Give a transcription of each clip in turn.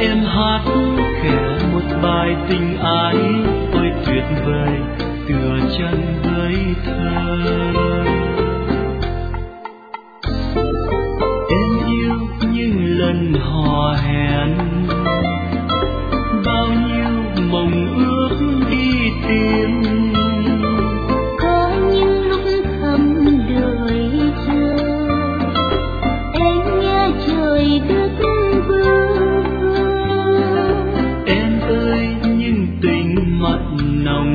em hát khẽ một bài tình ái, ôi tuyệt vời tựa chân với thơ. Em yêu những lần hò hẹn, bao nhiêu mộng ước đi tìm. Có những lúc thầm đợi chờ, em nghe trời đất bơ vơ. Em ơi những tình mặn nồng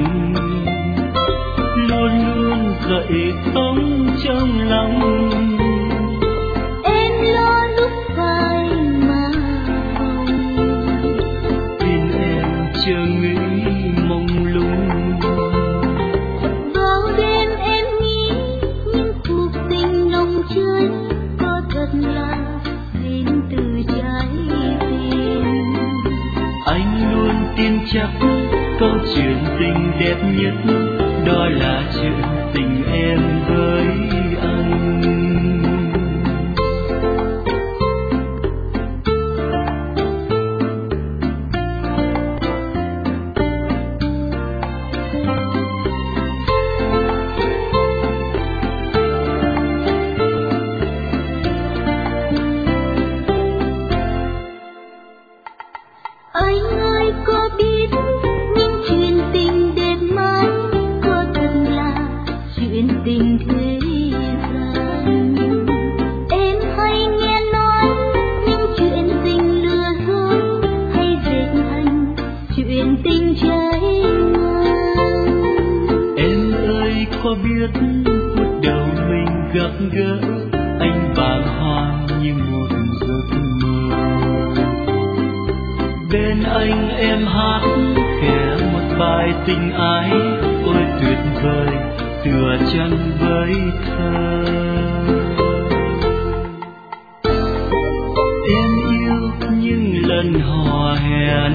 luôn luôn dậy sóng trong lòng. Em lo lúc phai mà hồng, Tin em chờ nghĩ mông lung. vào đêm em nghĩ những cuộc tình nồng cháy có thật là đến từ trái tim. Anh luôn tin chắc câu chuyện tình đẹp nhất, đó là chuyện tình em với anh. Anh ơi có biết những chuyện tình đẹp mãi có thật là chuyện tình thế gian. Em hay nghe nói những chuyện tình lừa dối hay dệt thành chuyện tình trái ngang. Em ơi có biết phút đầu mình gặp gỡ, anh bàng hoàng như một giấc mơ. Bên anh em hát khẽ một bài tình ái, ôi tuyệt vời tựa chân với thơ. Em yêu những lần hò hẹn,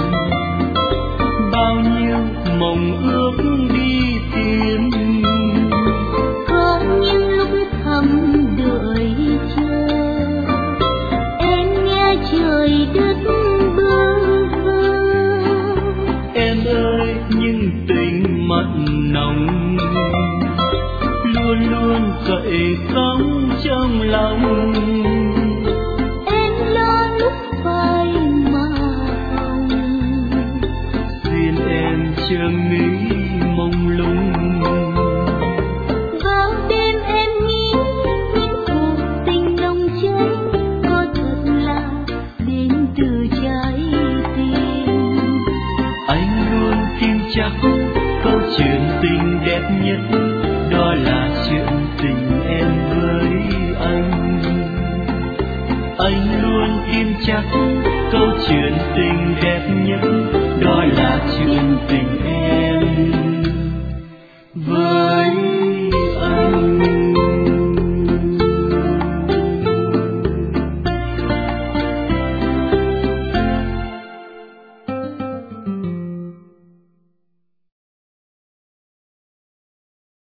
bao nhiêu mộng ước đi tìm. Có những lúc thầm đợi chờ, em nghe trời đất bơ vơ. Em ơi những tình mặn nồng luôn luôn dậy sóng trong lòng. Em lo lúc phai mà hồng, Xin em chờ nghĩ mông lung. vào đêm em nghĩ những cuộc tình nồng cháy có thật là đến từ trái tim. Anh luôn tin chắc câu chuyện tình đẹp nhất, đó là chuyện tình em với anh. Anh luôn tin chắc câu chuyện tình đẹp nhất, đó là chuyện tình em